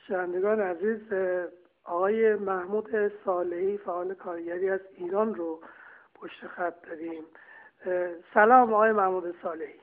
شنوندگان عزیز، آقای محمود صالحی فعال کارگری از ایران رو پشت خط داریم. سلام آقای محمود صالحی.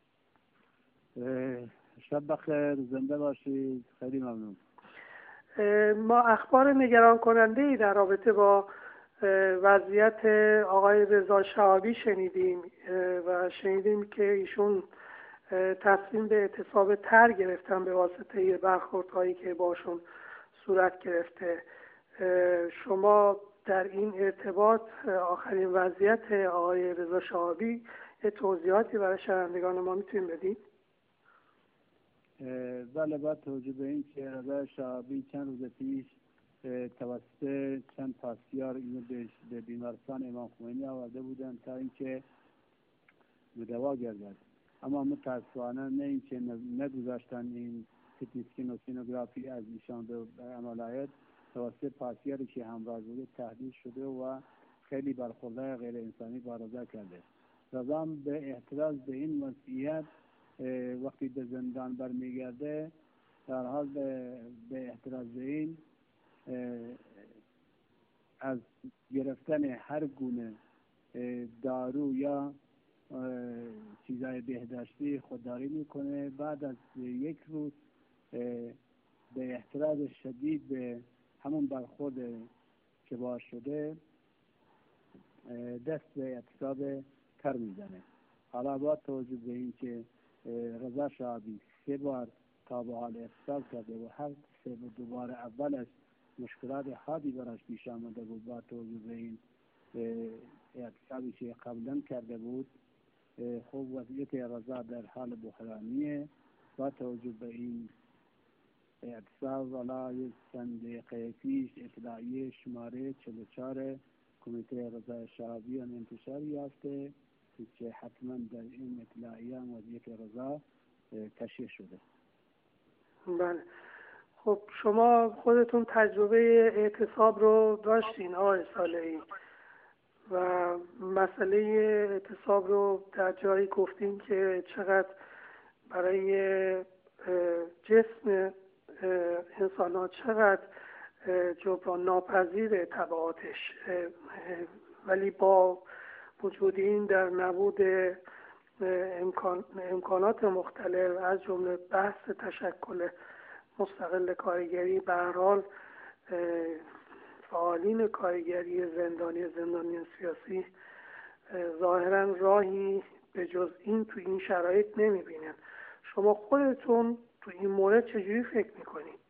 شب بخیر، زنده باشید. خیلی ممنون. ما اخبار نگران کننده ای در رابطه با وضعیت آقای رضا شهابی شنیدیم و شنیدیم که ایشون تصمیم به اعتصاب تر گرفتن به واسطه برخوردهایی که باشون صورت گرفته. شما در این ارتباط آخرین وضعیت آقای رضا شهابی توضیحاتی برای شنوندگان ما میتونید بدید؟ بله، با توجه به این که رضا شهابی چند روز پیش توسط چند پاسدار اینو به بیمارستان امام خمینی آورده بودن تا اینکه به دوا گردد، اما متاسفانه نه اینکه نگذاشتن این سیتی اسکن و سینوگرافی از ایشان به عمل آید، توسط پاسداری که همراه بوده تهدید شده و خیلی برخورده غیر انسانی با رضا کرده. رضا به احتراز به این وضعیت وقتی به زندان برمیگرده در حال به احتراز به این از گرفتن هر گونه دارو یا چیزای بهداشتی خودداری میکنه. بعد از یک روز به احتراز شدید به همون برخورد که باش شده دست به اعتصاب تر میزنه. حالا با توجه به این که رضا شهابی 3 بار تا به حال اعتصاب کرده و هر 3 دوباره اولش مشکلات حادی براش پیش آمده بود، با توجه به این اعتصابی که قبلا کرده بود، خوب وضعیت رضا در حال بحرانیه. با توجه به این اعتصاب ولای چند دقیقه پیش اطلاعیه شماره 44 کمیته رضا شهابی هم انتشار یافته که حتما در این اطلاعیه هم وضعیت رضا تشریح شده. بله، خب شما خودتون تجربه اعتصاب رو داشتین آقای صالحی و مسئله اعتصاب رو در جایی گفتین که چقدر برای جسم انسان ها چقدر جبران ناپذیر تبعاتش، ولی با وجود این در نبود امکانات مختلف از جمله بحث تشکل مستقل کارگری، به هر حال فعالین کارگری زندانیان سیاسی ظاهرا راهی به جز این تو این شرایط نمیبینن. شما خودتون تو این مورد چجوری فکر میکنید؟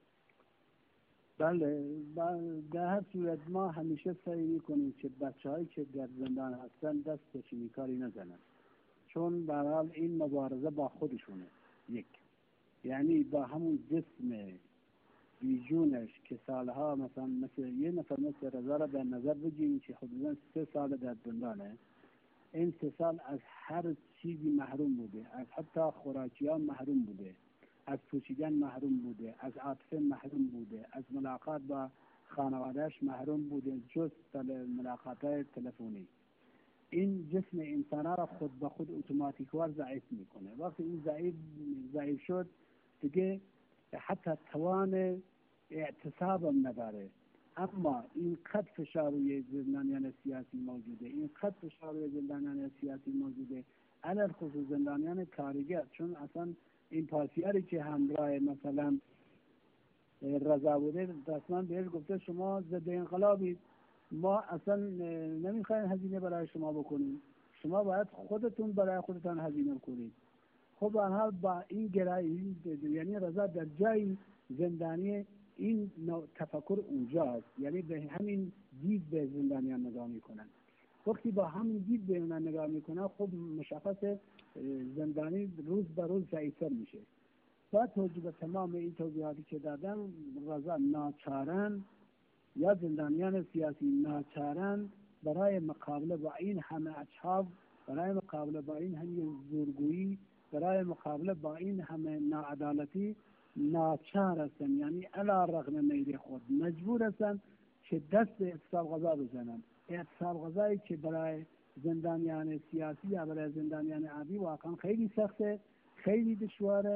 بله، در هر صورت ما همیشه سعی میکنیم که بچه‌هایی که در زندان هستن دست به چنین کاری نزنن، چون به هر حال این مبارزه با خودشونه. یک، یعنی با همون جسم بیجونش که سالها مثلا یه نفر مثل رضا را در نظر بگیریم که حدودا 3 سال در زندانه. این 3 سال از هر چیزی محروم بوده، از حتی خوراکیان محروم بوده، از پوشیدن محروم بوده، از عاطفه محروم بوده، از ملاقات با خانوادهش محروم بوده جز ملاقات‌های تلفنی. این جسم انسان را خود به خود اتوماتیکوار ضعیف میکنه. وقتی این ضعیف شد دیگه حتی توان اعتصاب هم نداره. اما این قد فشار روی زندانیان سیاسی موجوده، این قد فشار روی زندانیان سیاسی موجوده، علل خصوص زندانیان کارگر، چون اصلا این پاسیاری که همراه مثلا رضا بوده رسما بهش گفته شما ضد انقلابید، ما اصلا نمیخوایم هزینه برای شما بکنیم، شما باید خودتون برای خودتان هزینه کنید. خب آنها با این گرایی، یعنی رضا در جای زندانی این تفکر اونجاست، یعنی به همین دید به زندانیان نگاه میکنن. وقتی با همین دید به اونها نگاه میکنن خب مشخص زندانی روز به روز ضعیف‌تر میشه. با توجه به تمام این توضیحاتی که دادم، رضا ناچارن یا زندانیان سیاسی ناچارن برای مقابله با این همه اصحاب، برای مقابله با این همه زورگویی، برای مقابله با این همه ناعدالتی ناچار هستن، یعنی علی رغم میل خود مجبور هستن که دست به اعتصاب غذا بزنن. اعتصاب غذایی که برای زندانیان سیاسی یا برای زندانیان عادی واقعا خیلی سخته، خیلی دشواره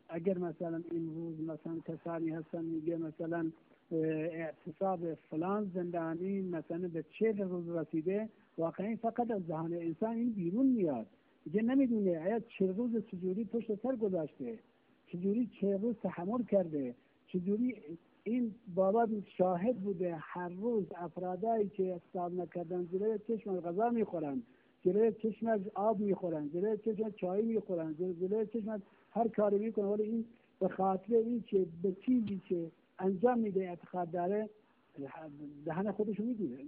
اگر مثلا این روز مثلا کسانی هستن میگه مثلا اعتصاب فلان زندانی مثلا به 40 روز رسیده، واقعا فقط از ذهن انسان این بیرون میاد، دیگه نمیدونه آیا 40 روز چجوری پشت سر گذاشته، چجوری 40 روز تحمل کرده، چجوری این بابا شاهد بوده هر روز افرادایی که اعتصاب نکردن زیر چشم غذا میخورن، زیر چشم آب میخورن، زیر چشم چای میخورن، زیر چشم هر کاری میکنه، ولی این به خاطر این که به چیزی که انجام میده اعتقاد داره دهن خودشو میدونه.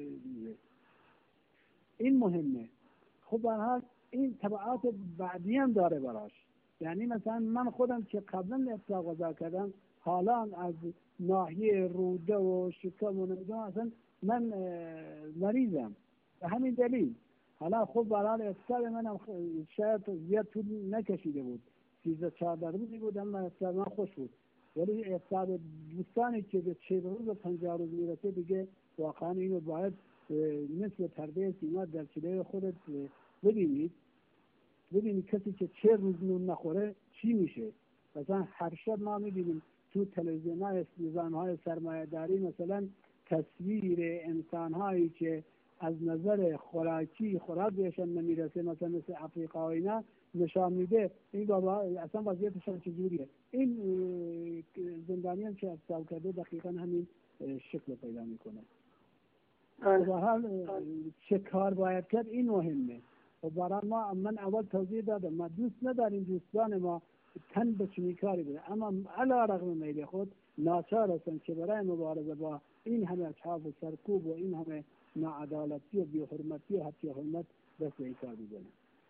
این مهمه. خب برحال این تبعات بعدی هم داره براش. یعنی مثلا من خودم که قبلا اعتصاب غذا کردم، حالا از ناحیه روده و شکم و نمیدونم اصلا من مریضم به همین دلیل. حالا خب برحال اعتصاب منم شاید زیاد طول نکشیده بود، 13-14 روزی بود، اما اعتصاب من خوش بود. ولی اعتصاب دوستانی که به 40 روز و 50 روز میرسه دیگه واقعا اینو باید مثل پرده سیما در چله خودت ببینید کسی که 40 روز نون نخوره چی میشه. مثلا هر شب ما میبینیم تو تلویزیون‌های نظام‌های سرمایه‌داری مثلا تصویر انسان‌هایی که از نظر خوراک بهشون نمیرسه، مثلا مثل افریقا و اینا نشان میده. این بابا اصلا وضعیتشون چجوریه؟ این زندانیان که اعتصاب کرده دقیقا همین شکل پیدا میکنه. به حال چه کار باید کرد این مهمه. و برای من اول توضیح دادم ما دوست نداریم دوستان ما تن به چنین کاری بده، اما علی رغم میل خود ناچار هستن که برای مبارزه با این همه اصحاب و سرکوب و این همه ناعدالتی و بی‌حرمتی و حتی حرمت دست به این کار بزنن.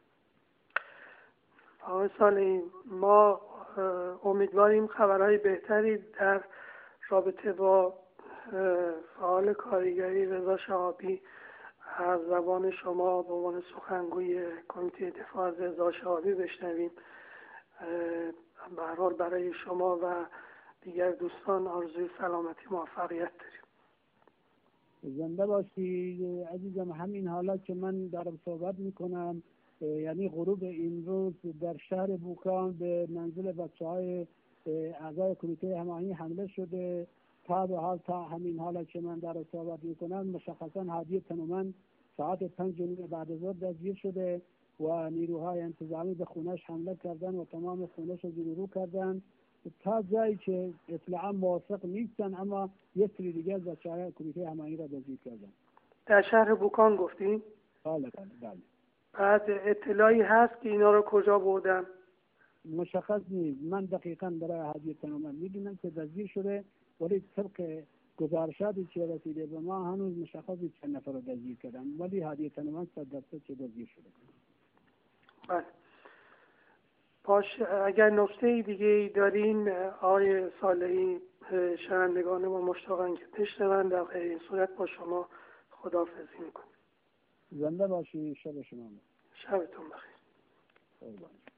آقای صالحی، ما امیدواریم خبرهای بهتری در رابطه با فعال کارگری رضا شهابی از زبان شما به عنوان سخنگوی کمیته دفاع از رضا شهابی بشنویم. به هر حال برای شما و دیگر دوستان آرزوی سلامتی موفقیت داریم. زنده باشی عزیزم. همین حالا که من دارم صحبت میکنم، یعنی غروب این روز در شهر بوکان به منزل بچه‌های اعضای کمیته هماهنگی حمله شده. تا به حال تا همین حالا که من دارم صحبت میکنم مشخصا هادی تنومند ساعت 5 بعد از ظهر دستگیر شده و نیروهای انتظامی به خونش حمله کردن و تمام خونش رو جلو کردن تا جایی که اطلاعا موافق نیستن، اما یک سری دیگه از بچه‌های کمیته هماهنگی را دستگیر کردن. در شهر بوکان گفتین؟ بله. بعد اطلاعی هست که اینا رو کجا بردن؟ مشخص نیست. من دقیقاً برای هادی تنومند میدونم که دستگیر شده، ولی طبق گزارشاتی که رسیده به ما هنوز مشخصی چند نفر رو دستگیر کردن، ولی هادی تنومند 100% که دستگیر شده. بله. باش، اگر نکته دیگه دارین آقای صالحی شنوندگان ما مشتاقن که بشنون، در غیر این صورت با شما خداحافظی میکنیم. زنده باشی. شب شما شبتون بخیر.